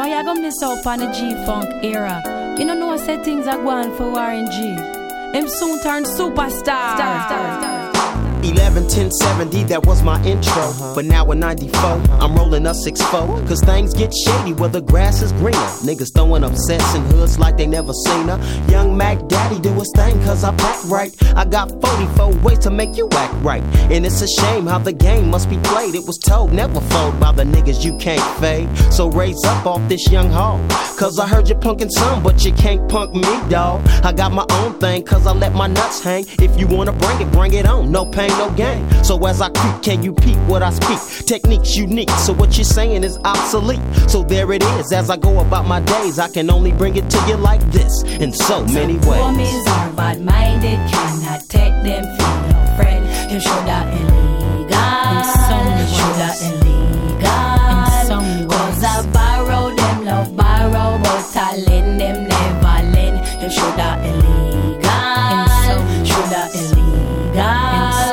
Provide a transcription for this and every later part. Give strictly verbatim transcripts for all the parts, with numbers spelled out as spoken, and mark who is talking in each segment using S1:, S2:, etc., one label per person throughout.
S1: Now you gonna miss out on the G-Funk era. You don't know say things are going for Warren G. Him soon turn superstar. Star, star, star.
S2: eleven ten seventy, that was my intro. Uh-huh. But now in ninety-four, uh-huh. I'm rolling a six four. Cause things get shady where the grass is greener. Niggas throwing up sets in hoods like they never seen her. Young Mac Daddy do his thing cause I pack right. I got forty-four ways to make you act right. And it's a shame how the game must be played. It was told never fold by the niggas you can't fade. So raise up off this young hog. Cause I heard you punkin' some, but you can't punk me, dawg. I got my own thing cause I let my nuts hang. If you wanna bring it, bring it on. No pain, no gain. So as I creep, can you peep what I speak? Techniques unique, so what you're saying is obsolete. So there it is, as I go about my days, I can only bring it to you like this, in so many ways.
S1: Homies are bad-minded, cannot take them feel no friend. You shoulda illegal, in so many ways. Shoulda illegal, in so many ways. Cause I borrow them, love borrow, but I lend them, never lend. You shoulda illegal, in so many shoulda illegal.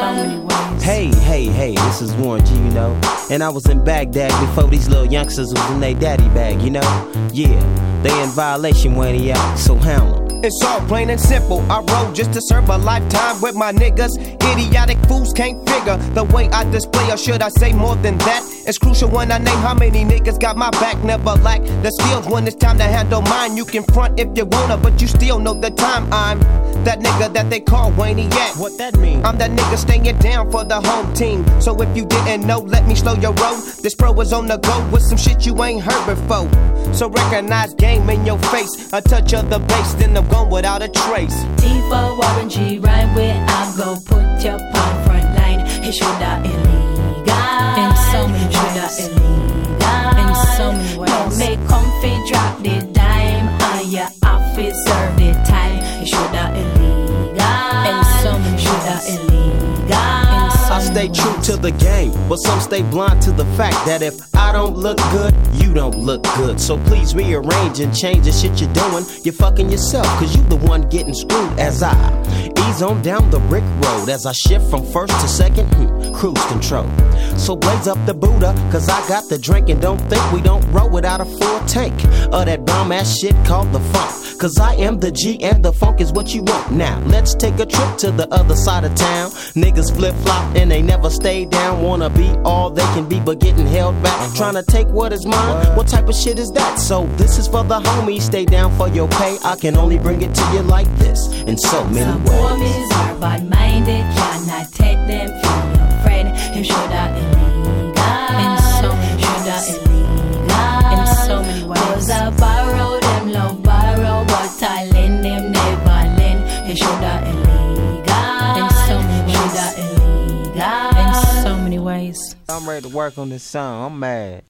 S2: Hey, hey, hey, this is Warren G, you know. And I was in Baghdad before these little youngsters was in their daddy bag, you know. Yeah, they in violation when he out, so hound them.
S3: It's all plain and simple. I roll just to serve a lifetime with my niggas. Idiotic fools can't figure the way I display, or should I say more than that? It's crucial when I name how many niggas got my back. Never lack the skills when it's time to handle mine. You can front if you wanna, but you still know the time. I'm that nigga that they call Wayne Yak.
S2: What that mean?
S3: I'm that nigga staying down for the home team. So if you didn't know, let me slow your roll. This pro is on the go with some shit you ain't heard before. So recognize game in your face. A touch of the bass, then I'm gone without a trace.
S1: T for Warren G, right where I go. Put your palm front line. He shoulda illegal. In so many ways. Shoulda illegal. In so many ways. No make comfy drop the dime. On your office serve the time. He shoulda illegal. In so many shoulda illegal.
S2: I stay true to the game, but some stay blind to the fact that if I don't look good, you don't look good. So please rearrange and change the shit you're doing. You're fucking yourself, cause you the one getting screwed. As I ease on down the brick road, as I shift from first to second, hmm, cruise control. So blaze up the Buddha, cause I got the drink. And don't think we don't roll without a full tank of that bomb ass shit called the funk. Cause I am the G and the funk is what you want. Now let's take a trip to the other side of town. Niggas flip flop and they never stay down. Wanna be all they can be but getting held back. Uh-huh. Trying to take what is mine, what? what type of shit is that? So this is for the homies, stay down for your pay. I can only bring it to you like this, in so many
S1: Some
S2: ways.
S1: Some homies are bad-minded, cannot take them feel your friend. Him shoulda illegal, in so many shoulda illegal, in so many ways. Cause I borrow them, love borrow, but I lend them, never lend. He shoulda illegal, in so many shoulda illegal, in so many ways.
S2: I'm ready to work on this song, I'm mad.